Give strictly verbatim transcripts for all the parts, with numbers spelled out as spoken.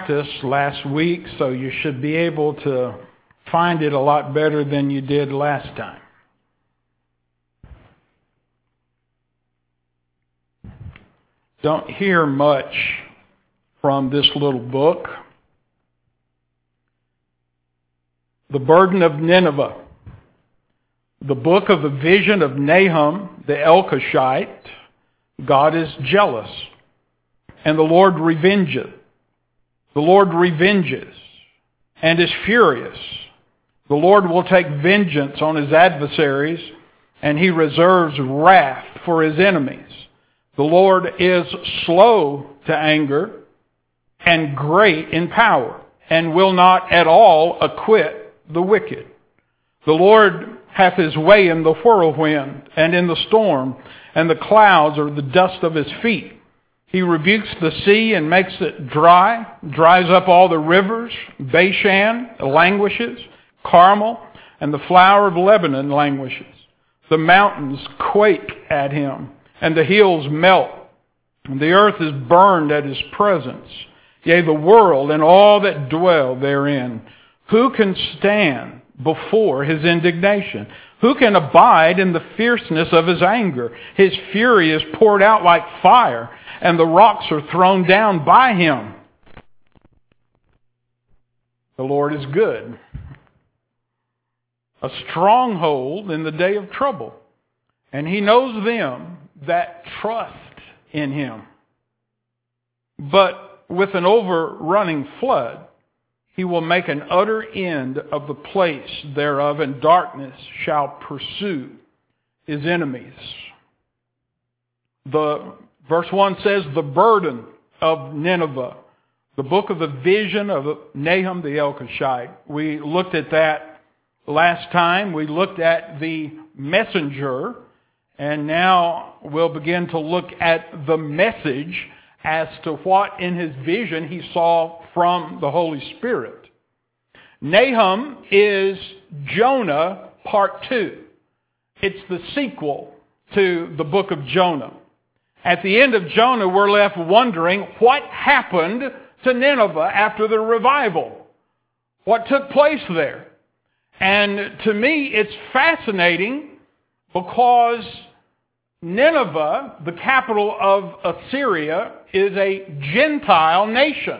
practice last week, so you should be able to find it a lot better than you did last time. Don't hear much from this little book. The Burden of Nineveh. The book of the vision of Nahum the Elkoshite. God is jealous, and the Lord revengeth. The Lord revenges and is furious. The Lord will take vengeance on his adversaries, and he reserves wrath for his enemies. The Lord is slow to anger and great in power, and will not at all acquit the wicked. The Lord hath his way in the whirlwind and in the storm, and the clouds are the dust of his feet. He rebukes the sea and makes it dry, dries up all the rivers. Bashan languishes, Carmel and the flower of Lebanon languishes. The mountains quake at him, and the hills melt, and the earth is burned at his presence. Yea, the world and all that dwell therein. Who can stand before his indignation? Who can abide in the fierceness of his anger? His fury is poured out like fire, and the rocks are thrown down by him. The Lord is good, a stronghold in the day of trouble, and he knows them that trust in him. But with an overrunning flood, he will make an utter end of the place thereof, and darkness shall pursue his enemies. The verse one says, the burden of Nineveh, the book of the vision of Nahum the Elkoshite. We looked at that last time. We looked at the messenger, and now we'll begin to look at the message as to what in his vision he saw from the Holy Spirit. Nahum is Jonah part two. It's the sequel to the book of Jonah. At the end of Jonah, we're left wondering what happened to Nineveh after the revival. What took place there? And to me, it's fascinating because Nineveh, the capital of Assyria, is a Gentile nation.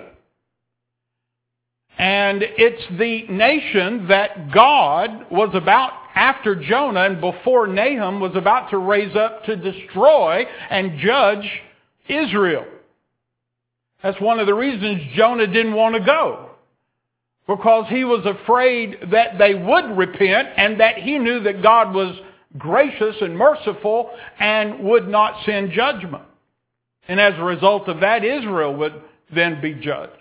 And it's the nation that God was about, after Jonah and before Nahum, was about to raise up to destroy and judge Israel. That's one of the reasons Jonah didn't want to go. Because he was afraid that they would repent, and that he knew that God was gracious and merciful and would not send judgment. And as a result of that, Israel would then be judged.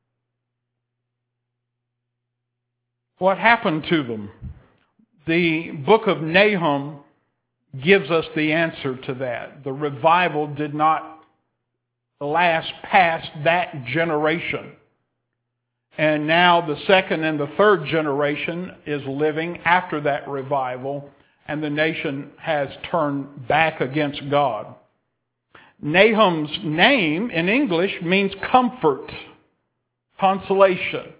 What happened to them? The book of Nahum gives us the answer to that. The revival did not last past that generation. And now the second and the third generation is living after that revival, and the nation has turned back against God. Nahum's name in English means comfort, consolation.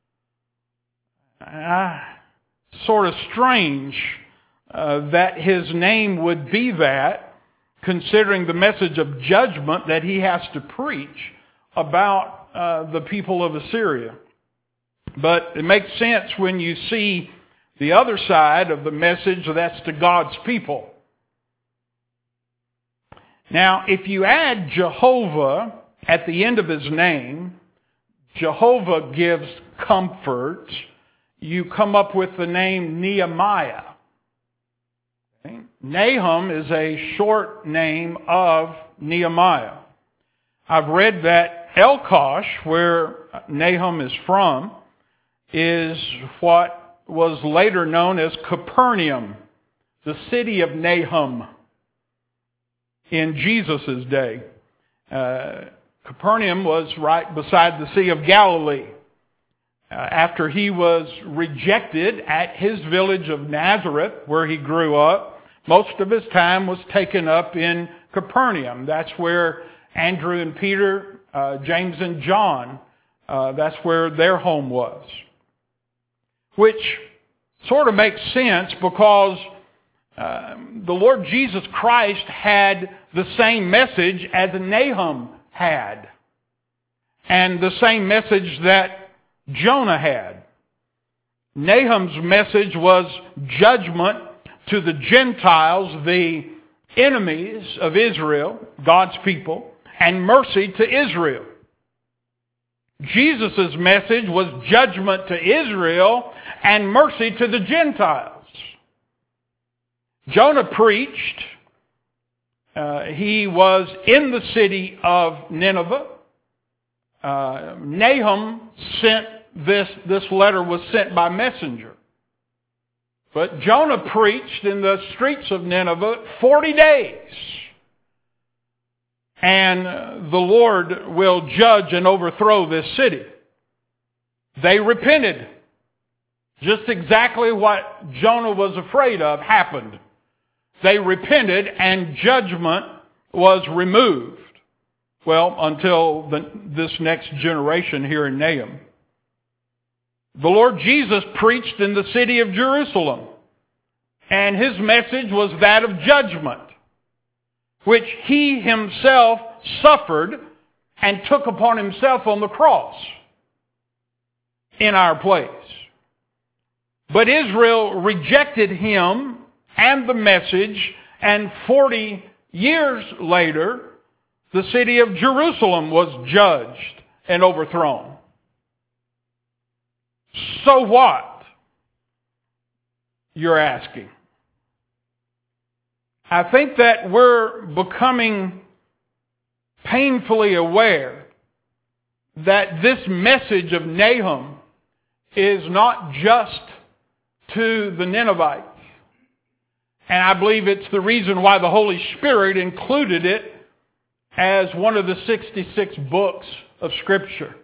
Uh, sort of strange uh, that his name would be that, considering the message of judgment that he has to preach about uh, the people of Assyria. But it makes sense when you see the other side of the message that's to God's people. Now, if you add Jehovah at the end of his name, Jehovah gives comfort, you come up with the name Nehemiah. Okay? Nahum is a short name of Nehemiah. I've read that Elkosh, where Nahum is from, is what was later known as Capernaum, the city of Nahum in Jesus' day. Uh, Capernaum was right beside the Sea of Galilee. Uh, after he was rejected at his village of Nazareth, where he grew up, most of his time was taken up in Capernaum. That's where Andrew and Peter, uh, James and John Uh, that's where their home was. Which sort of makes sense because uh, the Lord Jesus Christ had the same message as Nahum had. And the same message that Jonah had. Nahum's message was judgment to the Gentiles, the enemies of Israel, God's people, and mercy to Israel. Jesus' message was judgment to Israel and mercy to the Gentiles. Jonah preached. Uh, he was in the city of Nineveh. Uh, Nahum sent this, this letter was sent by messenger. But Jonah preached in the streets of Nineveh forty days. And the Lord will judge and overthrow this city. They repented. Just exactly what Jonah was afraid of happened. They repented and judgment was removed. Well, until the, this next generation here in Nahum. The Lord Jesus preached in the city of Jerusalem. And His message was that of judgment, which He Himself suffered and took upon Himself on the cross in our place. But Israel rejected Him and the message, and forty years later, the city of Jerusalem was judged and overthrown. So what? You're asking. I think that we're becoming painfully aware that this message of Nahum is not just to the Ninevites. And I believe it's the reason why the Holy Spirit included it as one of the sixty-six books of Scripture.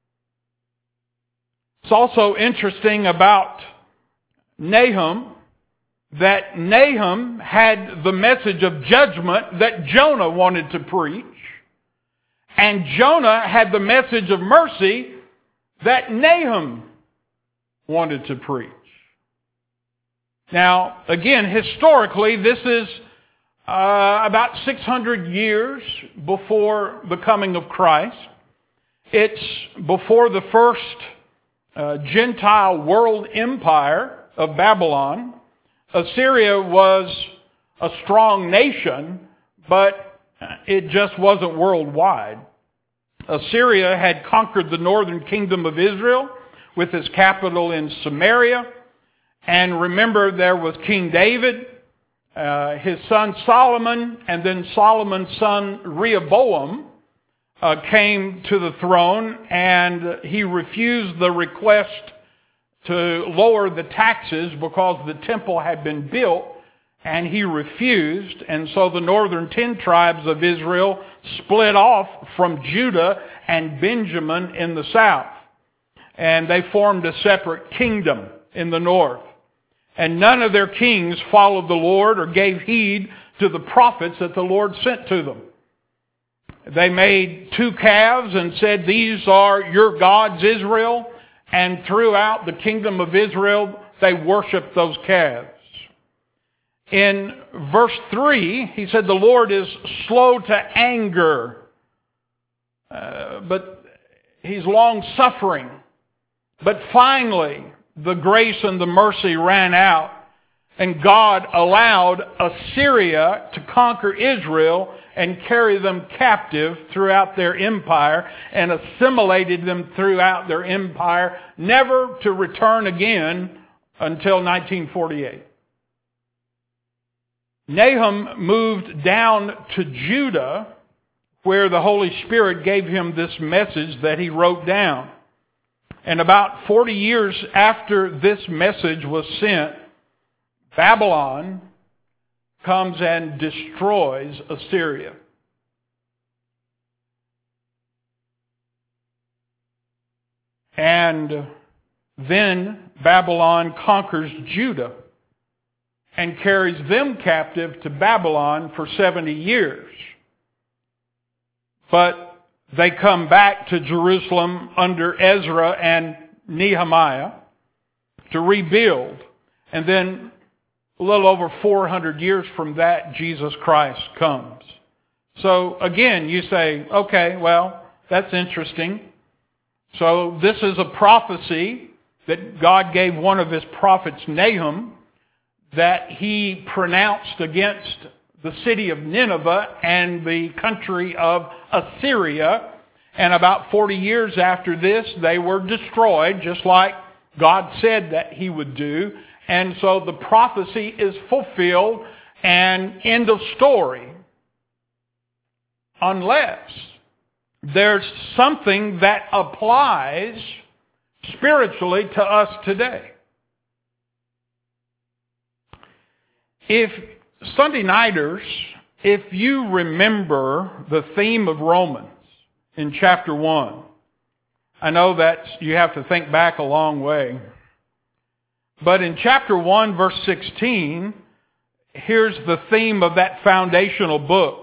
It's also interesting about Nahum that Nahum had the message of judgment that Jonah wanted to preach. And Jonah had the message of mercy that Nahum wanted to preach. Now, again, historically, this is uh, about six hundred years before the coming of Christ. It's before the first uh, Gentile world empire of Babylon. Assyria was a strong nation, but it just wasn't worldwide. Assyria had conquered the northern kingdom of Israel with its capital in Samaria. And remember, there was King David, uh, his son Solomon, and then Solomon's son Rehoboam uh, came to the throne, and he refused the request to lower the taxes because the temple had been built, and he refused. And so the northern ten tribes of Israel split off from Judah and Benjamin in the south. And they formed a separate kingdom in the north. And none of their kings followed the Lord or gave heed to the prophets that the Lord sent to them. They made two calves and said, "These are your gods, Israel." And throughout the kingdom of Israel, they worshiped those calves. In verse three, he said, the Lord is slow to anger, uh, but He's long-suffering. But finally, the grace and the mercy ran out, and God allowed Assyria to conquer Israel and carry them captive throughout their empire and assimilated them throughout their empire, never to return again until nineteen forty-eight. Nahum moved down to Judah, where the Holy Spirit gave him this message that he wrote down. And about forty years after this message was sent, Babylon comes and destroys Assyria. And then Babylon conquers Judah and carries them captive to Babylon for seventy years. But They come back to Jerusalem under Ezra and Nehemiah to rebuild. And then a little over four hundred years from that, Jesus Christ comes. So again, you say, okay, well, that's interesting. So this is a prophecy that God gave one of his prophets, Nahum, that he pronounced against the city of Nineveh and the country of Assyria. And about forty years after this, they were destroyed, just like God said that he would do. And so the prophecy is fulfilled and end of story. Unless there's something that applies spiritually to us today. If Sunday nighters, if you remember the theme of Romans in chapter one, I know that you have to think back a long way. But in chapter one, verse sixteen, here's the theme of that foundational book.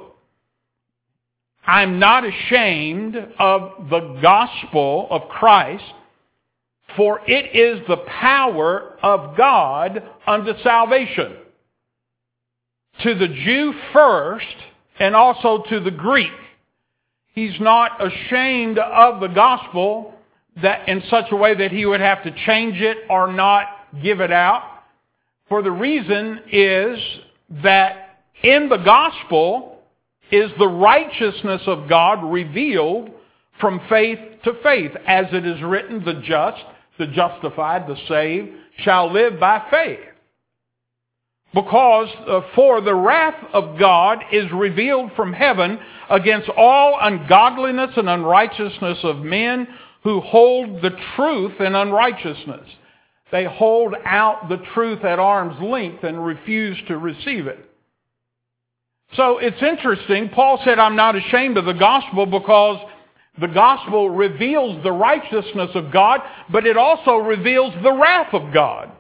I'm not ashamed of the gospel of Christ, for it is the power of God unto salvation. To the Jew first, and also to the Greek. He's not ashamed of the gospel that in such a way that he would have to change it or not give it out. For the reason is that in the gospel is the righteousness of God revealed from faith to faith. As it is written, the just, the justified, the saved shall live by faith. Because uh, for the wrath of God is revealed from heaven against all ungodliness and unrighteousness of men who hold the truth in unrighteousness. They hold out the truth at arm's length and refuse to receive it. So it's interesting. Paul said, I'm not ashamed of the gospel because the gospel reveals the righteousness of God, but it also reveals the wrath of God.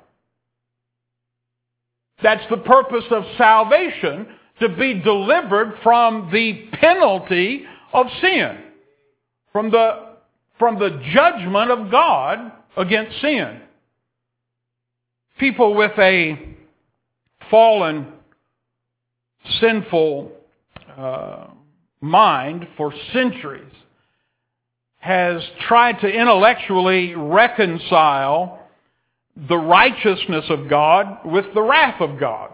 That's the purpose of salvation, to be delivered from the penalty of sin, from the, from the judgment of God against sin. People with a fallen, sinful uh, mind for centuries has tried to intellectually reconcile the righteousness of God with the wrath of God.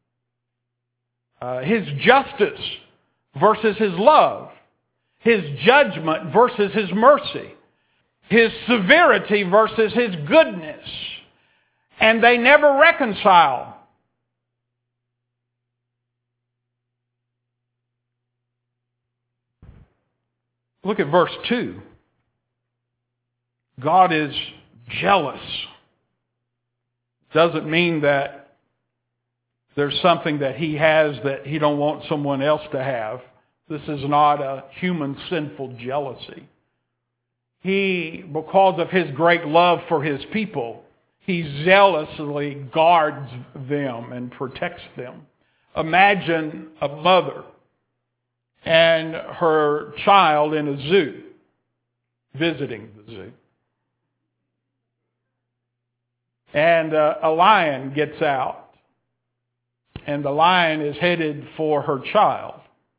Uh, his justice versus his love. His judgment versus his mercy. His severity versus his goodness. And they never reconcile. Look at verse two. God is jealous. Doesn't mean that there's something that he has that he don't want someone else to have. This is not a human sinful jealousy. He, because of his great love for his people, he zealously guards them and protects them. Imagine a mother and her child in a zoo, visiting the zoo. And uh, a lion gets out, and the lion is headed for her child.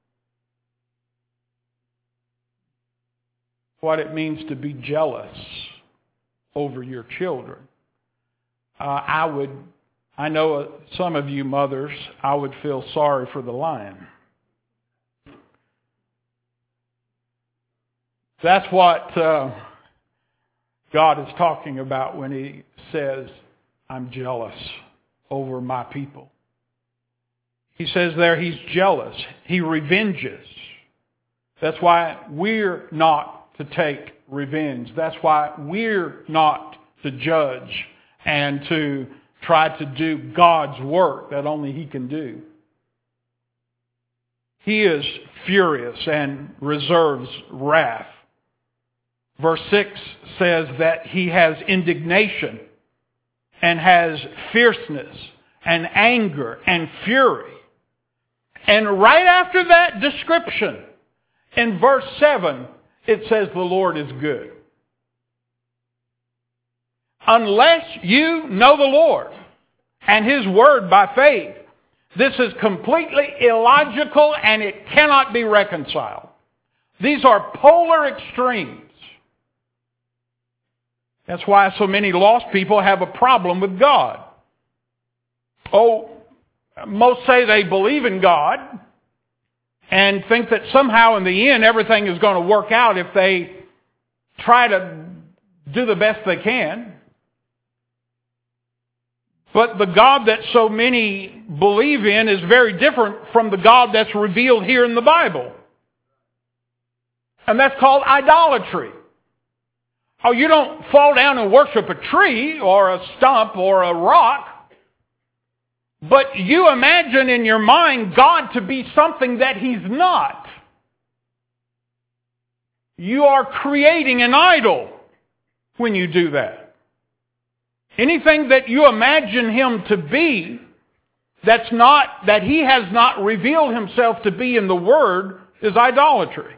What it means to be jealous over your children. Uh, I would, I know uh, some of you mothers, I would feel sorry for the lion. That's what uh, God is talking about when he says, I'm jealous over my people. He says there he's jealous. He revenges. That's why we're not to take revenge. That's why we're not to judge and to try to do God's work that only he can do. He is furious and reserves wrath. Verse six says that he has indignation and has fierceness and anger and fury. And right after that description, in verse seven, it says the Lord is good. Unless you know the Lord and His Word by faith, this is completely illogical and it cannot be reconciled. These are polar extremes. That's why so many lost people have a problem with God. Oh, most say they believe in God and think that somehow in the end everything is going to work out if they try to do the best they can. But the God that so many believe in is very different from the God that's revealed here in the Bible. And that's called idolatry. Oh, you don't fall down and worship a tree or a stump or a rock. But you imagine in your mind God to be something that He's not. You are creating an idol when you do that. Anything that you imagine Him to be, that's not, that He has not revealed Himself to be in the Word, is idolatry.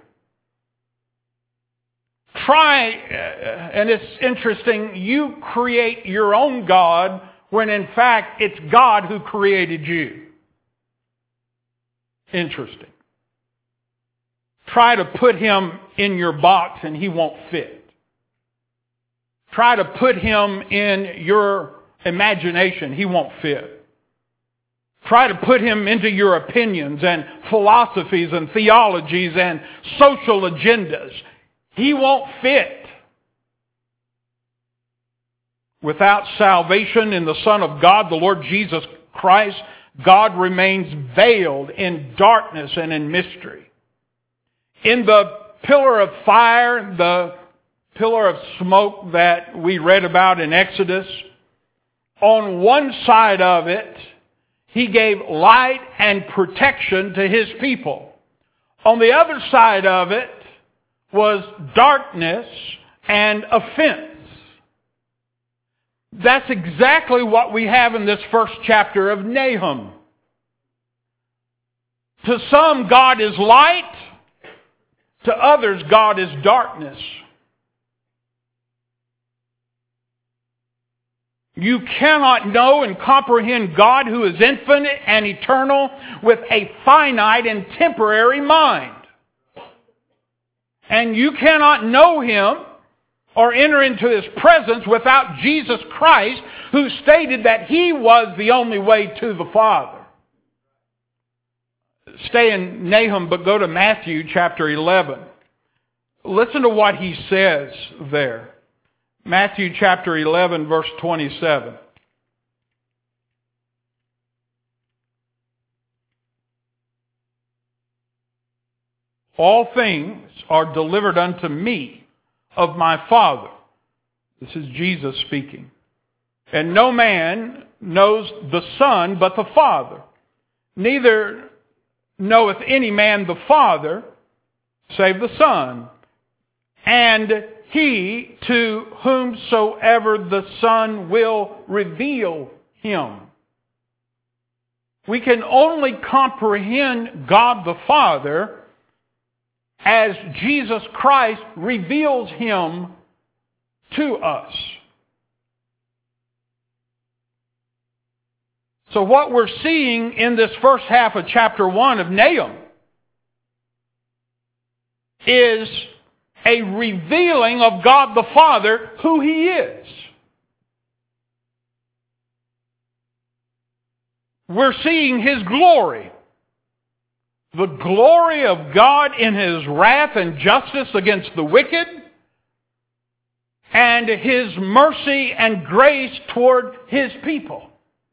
Try, and it's interesting, you create your own God when in fact it's God who created you. Interesting. Try to put Him in your box and He won't fit. Try to put Him in your imagination. He won't fit. Try to put Him into your opinions and philosophies and theologies and social agendas. He won't fit. Without salvation in the Son of God, the Lord Jesus Christ, God remains veiled in darkness and in mystery. In the pillar of fire, the pillar of smoke that we read about in Exodus, on one side of it, He gave light and protection to His people. On the other side of it was darkness and offense. That's exactly what we have in this first chapter of Nahum. To some, God is light. To others, God is darkness. You cannot know and comprehend God, who is infinite and eternal, with a finite and temporary mind. And you cannot know Him or enter into His presence without Jesus Christ, who stated that He was the only way to the Father. Stay in Nahum, but go to Matthew chapter eleven. Listen to what he says there. Matthew chapter eleven, verse twenty-seven. All things are delivered unto me of my Father. This is Jesus speaking. And no man knows the Son but the Father. Neither knoweth any man the Father save the Son. And he to whomsoever the Son will reveal Him. We can only comprehend God the Father as Jesus Christ reveals Him to us. So what we're seeing in this first half of chapter one of Nahum is a revealing of God the Father, who He is. We're seeing His glory. The glory of God in His wrath and justice against the wicked, and His mercy and grace toward His people.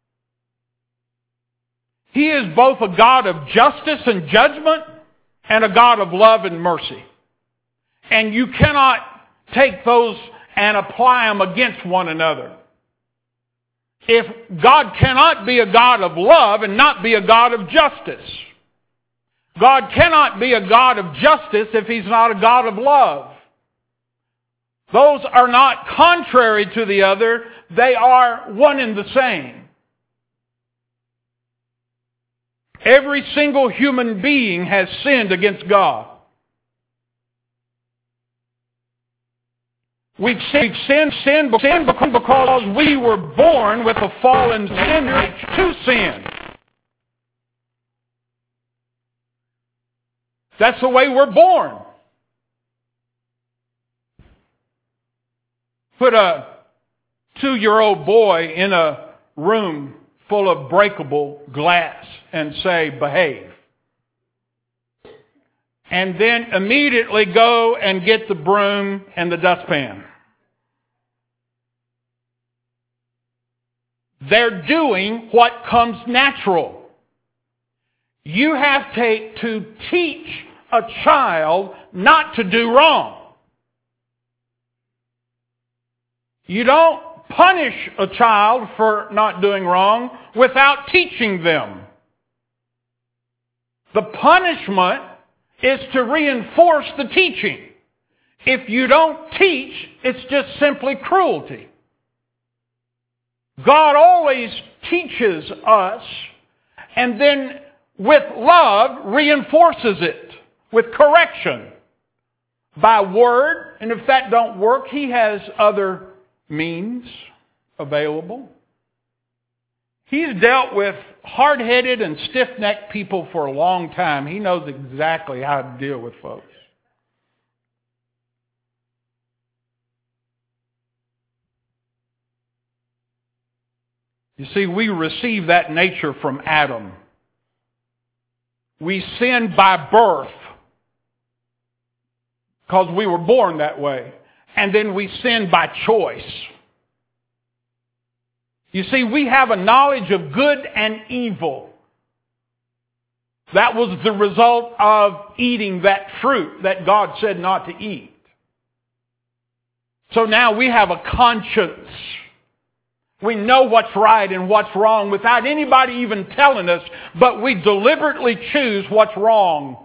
He is both a God of justice and judgment and a God of love and mercy. And you cannot take those and apply them against one another. If God cannot be a God of love and not be a God of justice. God cannot be a God of justice if He's not a God of love. Those are not contrary to the other. They are one and the same. Every single human being has sinned against God. We've sinned, sinned, sinned, sinned because we were born with a fallen sin to sin. That's the way we're born. Put a two-year-old boy in a room full of breakable glass and say, behave. And then immediately go and get the broom and the dustpan. They're doing what comes natural. You have to, to teach a child not to do wrong. You don't punish a child for not doing wrong without teaching them. The punishment is to reinforce the teaching. If you don't teach, it's just simply cruelty. God always teaches us and then with love reinforces it with correction by word. And if that don't work, He has other means available. He's dealt with hard-headed and stiff-necked people for a long time. He knows exactly how to deal with folks. You see, we receive that nature from Adam. We sin by birth because we were born that way. And then we sin by choice. You see, we have a knowledge of good and evil. That was the result of eating that fruit that God said not to eat. So now we have a conscience. We know what's right and what's wrong without anybody even telling us, but we deliberately choose what's wrong.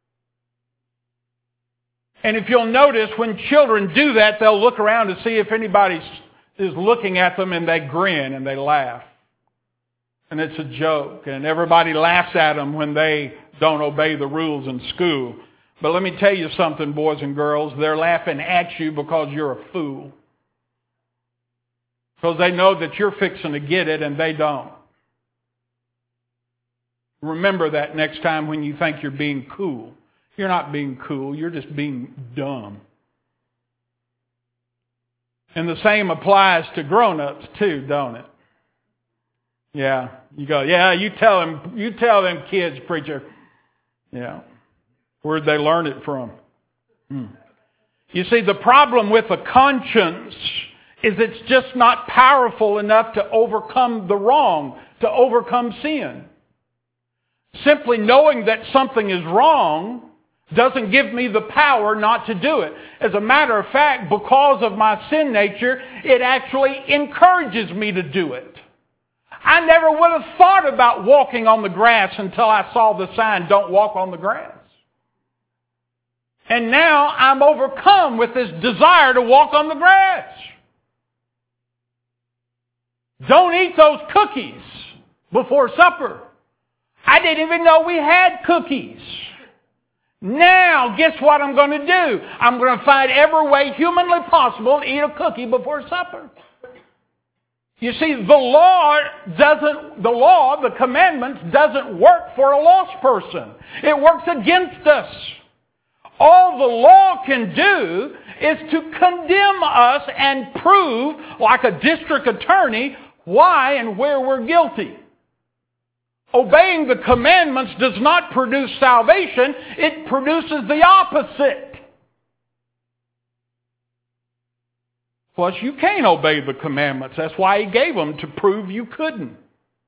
And if you'll notice, when children do that, they'll look around to see if anybody is looking at them, and they grin and they laugh. And it's a joke, and everybody laughs at them when they don't obey the rules in school. But let me tell you something, boys and girls, they're laughing at you because you're a fool. Because they know that you're fixing to get it and they don't. Remember that next time when you think you're being cool. You're not being cool, you're just being dumb. And the same applies to grown-ups too, don't it? Yeah, you go, yeah, you tell them, you tell them kids, preacher. Yeah. Where'd they learn it from? Hmm. You see, the problem with a conscience is it's just not powerful enough to overcome the wrong, to overcome sin. Simply knowing that something is wrong doesn't give me the power not to do it. As a matter of fact, because of my sin nature, it actually encourages me to do it. I never would have thought about walking on the grass until I saw the sign, "Don't walk on the grass." And now I'm overcome with this desire to walk on the grass. Don't eat those cookies before supper. I didn't even know we had cookies. Now, guess what I'm going to do? I'm going to find every way humanly possible to eat a cookie before supper. You see, the law doesn't, the law, the commandments doesn't work for a lost person. It works against us. All the law can do is to condemn us and prove, like a district attorney, why and where we're guilty. Obeying the commandments does not produce salvation. It produces the opposite. Plus, you can't obey the commandments. That's why He gave them, to prove you couldn't.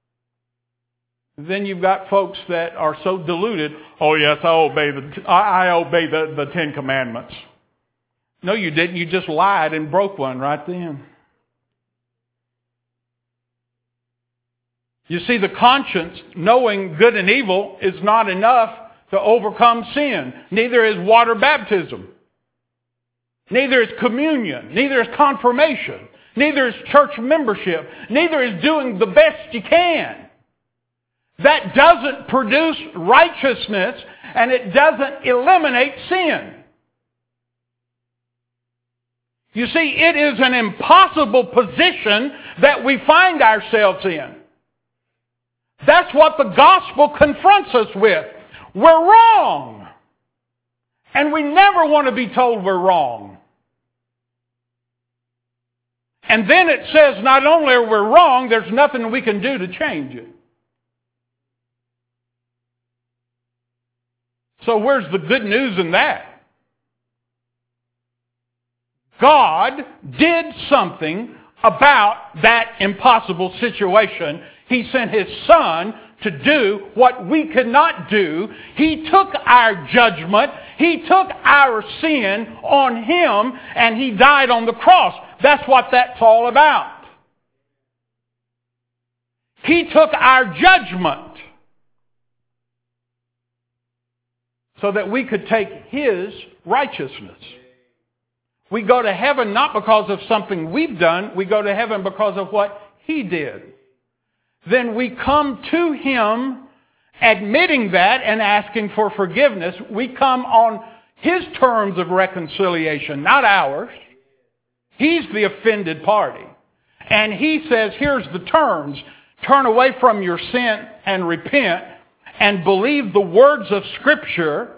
Then you've got folks that are so deluded, oh yes, I obey the, I, I obey the, the Ten Commandments. No, you didn't. You just lied and broke one right then. You see, the conscience, knowing good and evil, is not enough to overcome sin. Neither is water baptism. Neither is communion. Neither is confirmation. Neither is church membership. Neither is doing the best you can. That doesn't produce righteousness, and it doesn't eliminate sin. You see, it is an impossible position that we find ourselves in. That's what the gospel confronts us with. We're wrong. And we never want to be told we're wrong. And then it says not only are we wrong, there's nothing we can do to change it. So where's the good news in that? God did something about that impossible situation. He sent His Son to do what we could not do. He took our judgment. He took our sin on Him, and He died on the cross. That's what that's all about. He took our judgment so that we could take His righteousness. We go to heaven not because of something we've done. We go to heaven because of what He did. Then we come to Him admitting that and asking for forgiveness. We come on His terms of reconciliation, not ours. He's the offended party. And He says, here's the terms. Turn away from your sin and repent and believe the words of Scripture,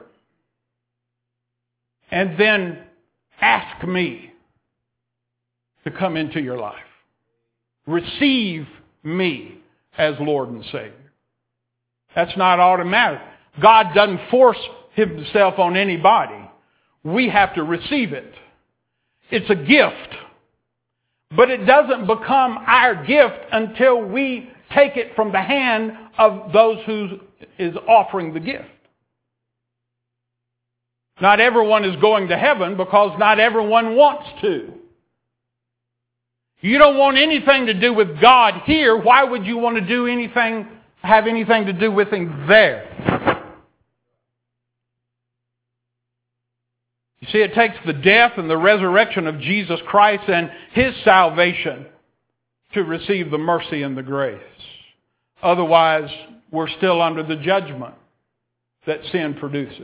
and then ask me to come into your life. Receive me as Lord and Savior. That's not automatic. God doesn't force Himself on anybody. We have to receive it. It's a gift. But it doesn't become our gift until we take it from the hand of those who is offering the gift. Not everyone is going to heaven because not everyone wants to. You don't want anything to do with God here. Why would you want to do anything, have anything to do with Him there? You see, it takes the death and the resurrection of Jesus Christ and His salvation to receive the mercy and the grace. Otherwise, we're still under the judgment that sin produces.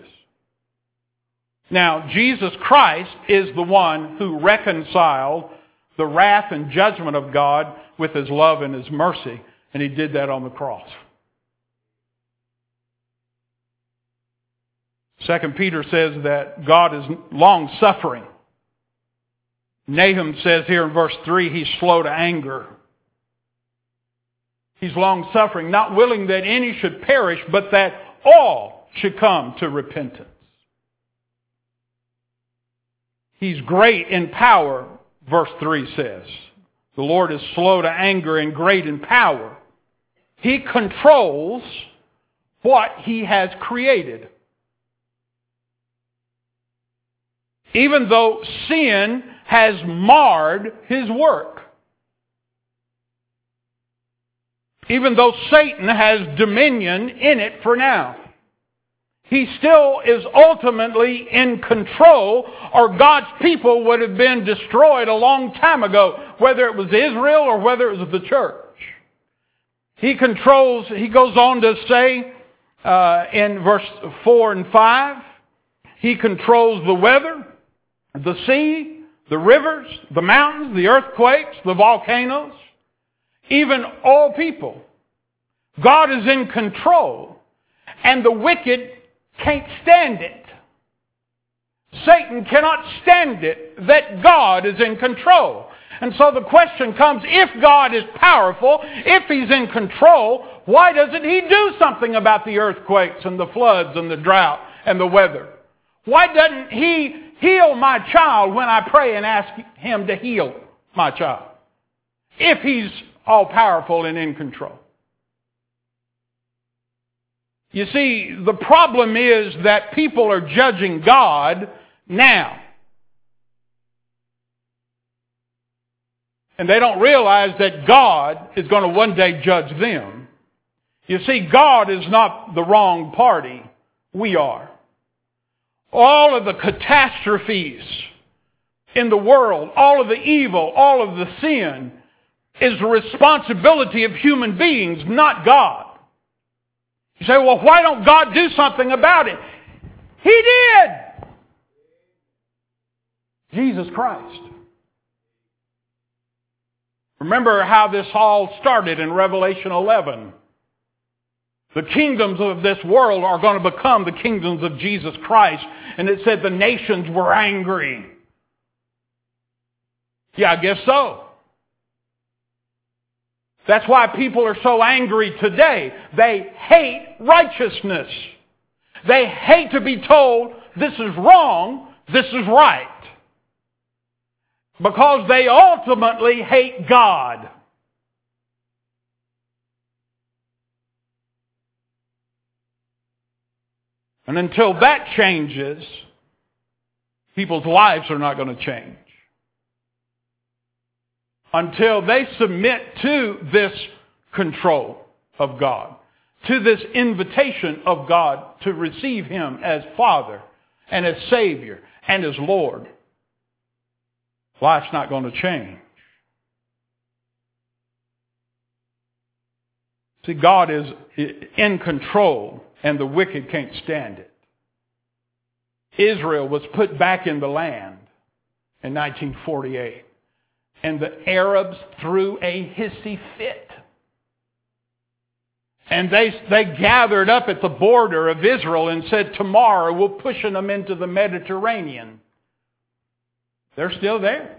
Now, Jesus Christ is the one who reconciled the wrath and judgment of God with His love and His mercy, and He did that on the cross. Second Peter says that God is long-suffering. Nahum says here in verse three, He's slow to anger. He's long-suffering, not willing that any should perish, but that all should come to repentance. He's great in power, verse three says. The Lord is slow to anger and great in power. He controls what He has created. Even though sin has marred His work. Even though Satan has dominion in it for now. He still is ultimately in control, or God's people would have been destroyed a long time ago, whether it was Israel or whether it was the church. He controls, he goes on to say uh, in verse four and five, He controls the weather, the sea, the rivers, the mountains, the earthquakes, the volcanoes, even all people. God is in control, and the wicked can't stand it. Satan cannot stand it that God is in control. And so the question comes, if God is powerful, if He's in control, why doesn't He do something about the earthquakes and the floods and the drought and the weather? Why doesn't He heal my child when I pray and ask Him to heal my child? If He's all powerful and in control. You see, the problem is that people are judging God now. And they don't realize that God is going to one day judge them. You see, God is not the wrong party. We are. All of the catastrophes in the world, all of the evil, all of the sin is the responsibility of human beings, not God. You say, well, why don't God do something about it? He did! Jesus Christ. Remember how this all started in Revelation eleven. The kingdoms of this world are going to become the kingdoms of Jesus Christ. And it said the nations were angry. Yeah, I guess so. That's why people are so angry today. They hate righteousness. They hate to be told, this is wrong, this is right. Because they ultimately hate God. And until that changes, people's lives are not going to change. Until they submit to this control of God, to this invitation of God to receive Him as Father and as Savior and as Lord, life's not going to change. See, God is in control and the wicked can't stand it. Israel was put back in the land in nineteen forty-eight. And the Arabs threw a hissy fit. And they, they gathered up at the border of Israel and said, tomorrow we're pushing them into the Mediterranean. They're still there.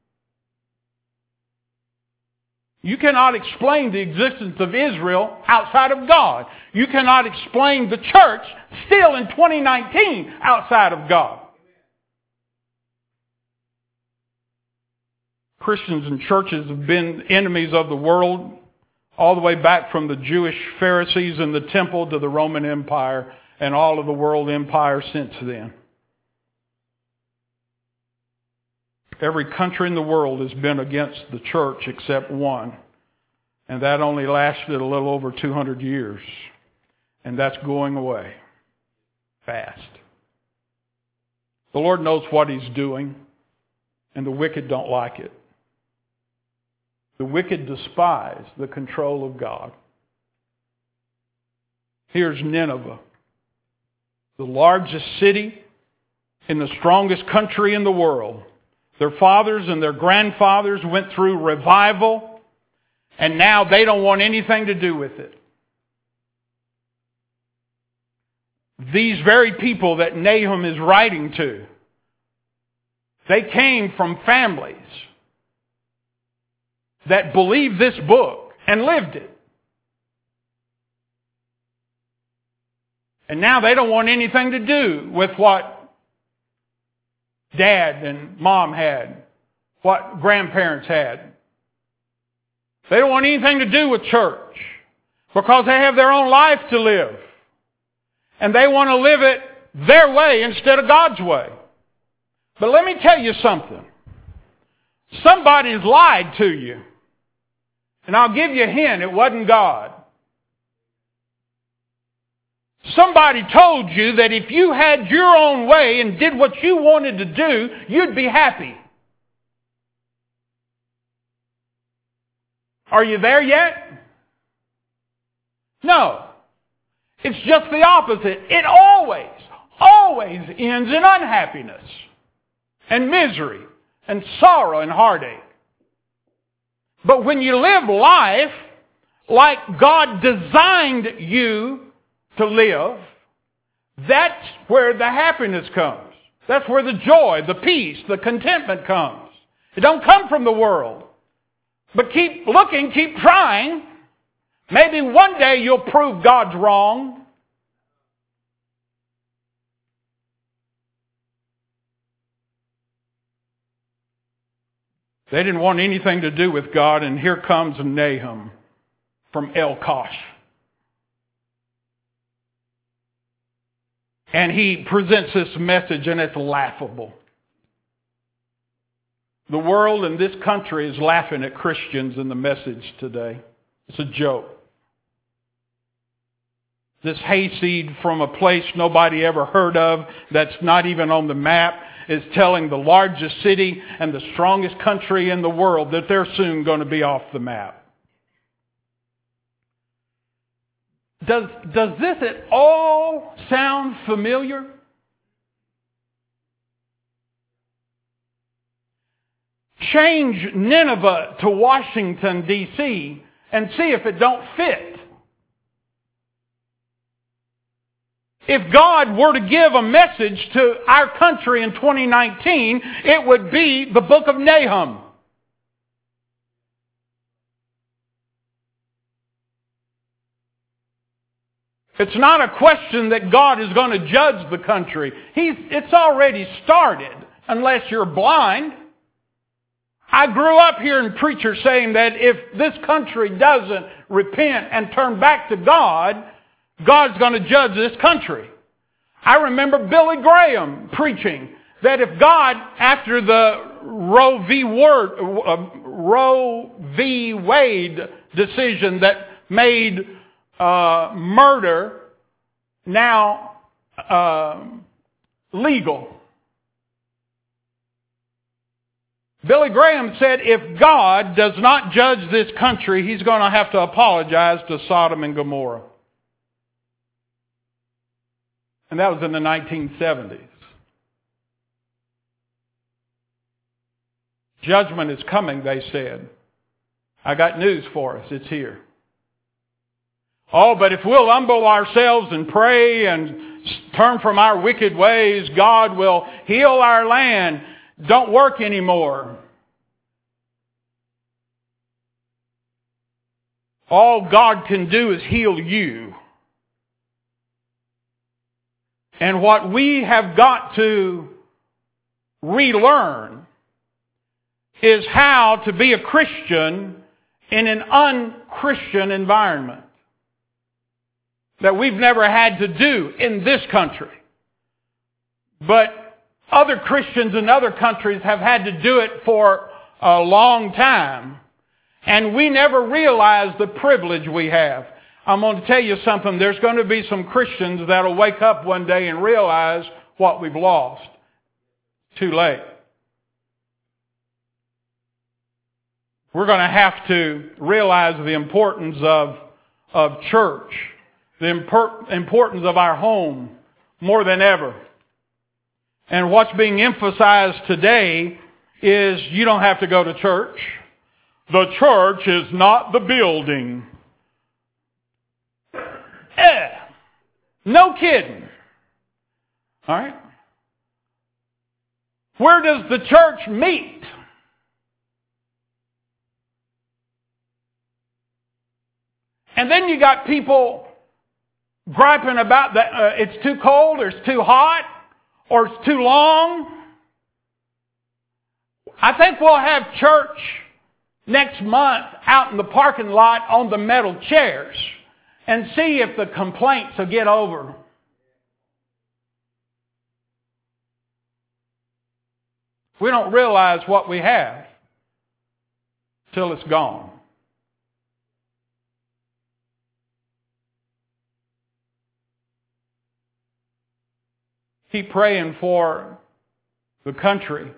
You cannot explain the existence of Israel outside of God. You cannot explain the church still in twenty nineteen outside of God. Christians and churches have been enemies of the world all the way back from the Jewish Pharisees in the temple to the Roman Empire and all of the world empires since then. Every country in the world has been against the church except one. And that only lasted a little over two hundred years. And that's going away fast. The Lord knows what He's doing, and the wicked don't like it. The wicked despise the control of God. Here's Nineveh, the largest city in the strongest country in the world. Their fathers and their grandfathers went through revival, and now they don't want anything to do with it. These very people that Nahum is writing to, they came from families that believed this book and lived it. And now they don't want anything to do with what dad and mom had, what grandparents had. They don't want anything to do with church because they have their own life to live. And they want to live it their way instead of God's way. But let me tell you something. Somebody's lied to you. And I'll give you a hint, it wasn't God. Somebody told you that if you had your own way and did what you wanted to do, you'd be happy. Are you there yet? No. It's just the opposite. It always, always ends in unhappiness and misery and sorrow and heartache. But when you live life like God designed you to live, that's where the happiness comes. That's where the joy, the peace, the contentment comes. It don't come from the world. But keep looking, keep trying. Maybe one day you'll prove God's wrong. They didn't want anything to do with God, and here comes Nahum from Elkosh. And he presents this message, and it's laughable. The world and this country is laughing at Christians in the message today. It's a joke. This hayseed from a place nobody ever heard of, that's not even on the map, is telling the largest city and the strongest country in the world that they're soon going to be off the map. Does, does this at all sound familiar? change Nineveh to Washington, D C and see if it don't fit. If God were to give a message to our country in twenty nineteen, it would be the book of Nahum. It's not a question that God is going to judge the country. He's, it's already started, unless you're blind. I grew up hearing preachers saying that if this country doesn't repent and turn back to God, God's going to judge this country. I remember Billy Graham preaching that if God, after the Roe v. Word, uh, Roe v. Wade decision that made uh, murder now uh, legal, Billy Graham said if God does not judge this country, He's going to have to apologize to Sodom and Gomorrah. And that was in the nineteen seventies. Judgment is coming, they said. I got news for us. It's here. Oh, but if we'll humble ourselves and pray and turn from our wicked ways, God will heal our land. Don't work anymore. All God can do is heal you. And what we have got to relearn is how to be a Christian in an un-Christian environment that we've never had to do in this country. But other Christians in other countries have had to do it for a long time. And we never realize the privilege we have. I'm going to tell you something. There's going to be some Christians that will wake up one day and realize what we've lost. Too late. We're going to have to realize the importance of, of church, the impor- importance of our home more than ever. And what's being emphasized today is you don't have to go to church. The church is not the building. Eh, no kidding. All right? Where does the church meet? And then you got people griping about that uh, it's too cold or it's too hot or it's too long. I think we'll have church next month out in the parking lot on the metal chairs and see if the complaints will get over. We don't realize what we have till it's gone. Keep praying for the country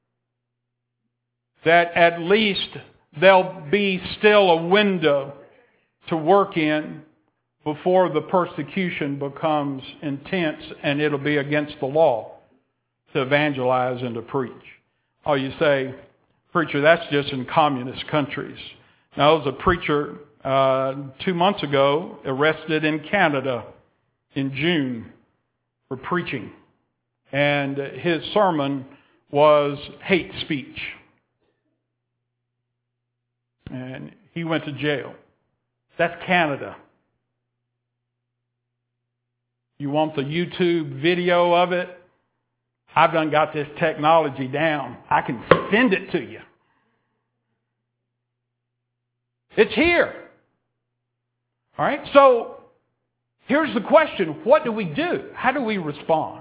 that at least there'll be still a window to work in before the persecution becomes intense and it'll be against the law to evangelize and to preach. Oh, you say, preacher, that's just in communist countries. Now, there was a preacher uh, two months ago arrested in Canada in June for preaching. And his sermon was hate speech. And he went to jail. That's Canada. You want the YouTube video of it? I've done got this technology down. I can send it to you. It's here. All right? So, here's the question. What do we do? How do we respond?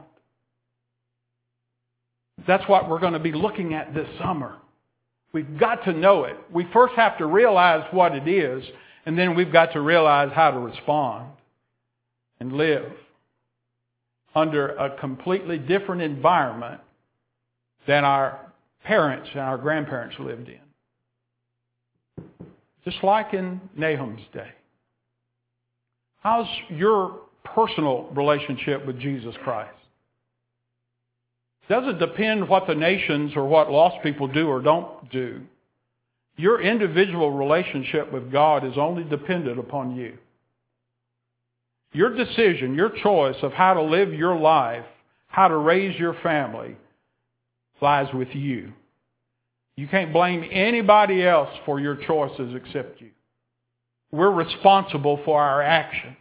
That's what we're going to be looking at this summer. We've got to know it. We first have to realize what it is, and then we've got to realize how to respond and live under a completely different environment than our parents and our grandparents lived in. Just like in Nahum's day. How's your personal relationship with Jesus Christ? Doesn't depend what the nations or what lost people do or don't do. Your individual relationship with God is only dependent upon you. Your decision, your choice of how to live your life, how to raise your family, lies with you. You can't blame anybody else for your choices except you. We're responsible for our actions.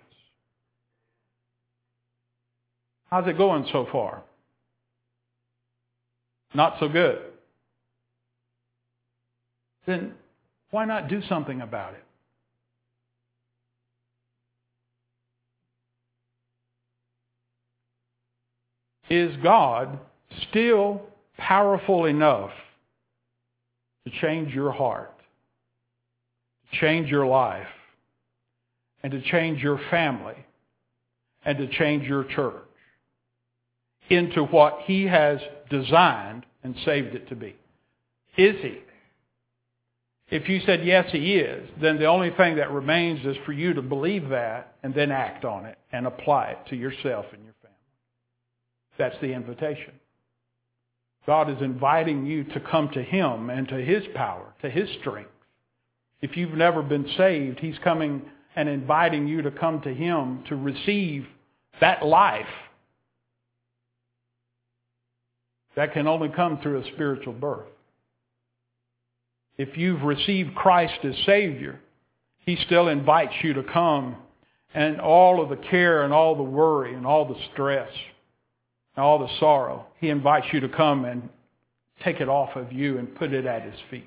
How's it going so far? Not so good. Then why not do something about it? Is God still powerful enough to change your heart, to change your life, and to change your family, and to change your church into what He has designed and saved it to be? Is He? If you said yes, He is, then the only thing that remains is for you to believe that and then act on it and apply it to yourself and your family. That's the invitation. God is inviting you to come to Him and to His power, to His strength. If you've never been saved, He's coming and inviting you to come to Him to receive that life that can only come through a spiritual birth. If you've received Christ as Savior, He still invites you to come, and all of the care and all the worry and all the stress and all the sorrow, He invites you to come and take it off of you and put it at His feet.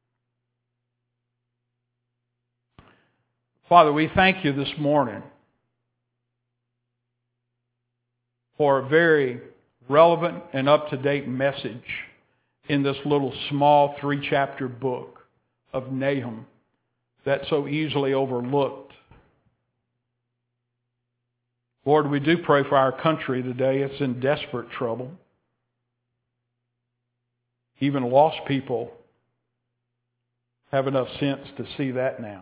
Father, we thank You this morning for a very relevant and up-to-date message in this little small three-chapter book of Nahum that's so easily overlooked. Lord, we do pray for our country today. It's in desperate trouble. Even lost people have enough sense to see that now.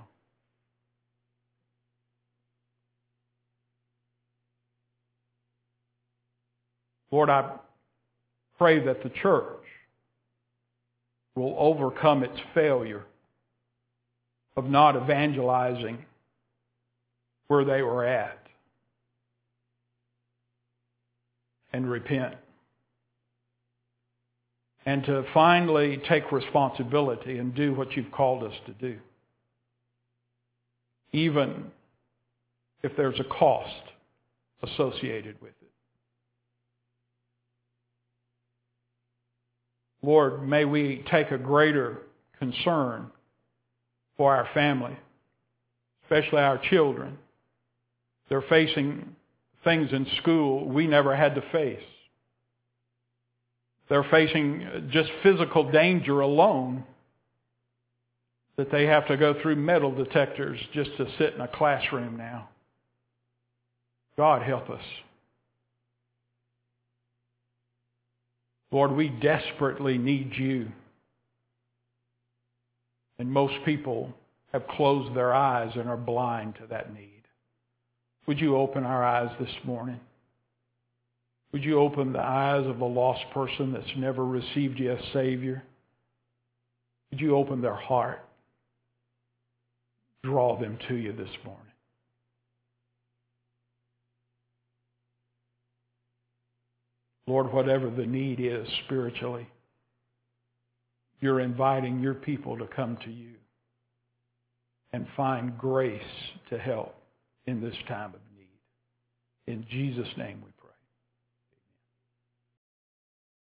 Lord, I pray that the church will overcome its failure of not evangelizing where they were at and repent. And to finally take responsibility and do what You've called us to do. Even if there's a cost associated with it. Lord, may we take a greater concern for our family, especially our children. They're facing things in school we never had to face. They're facing just physical danger alone, that they have to go through metal detectors just to sit in a classroom now. God help us. Lord, we desperately need You. And most people have closed their eyes and are blind to that need. Would You open our eyes this morning? Would You open the eyes of a lost person that's never received You as Savior? Would You open their heart? Draw them to You this morning. Lord, whatever the need is spiritually, You're inviting Your people to come to You and find grace to help in this time of need. In Jesus' name we pray.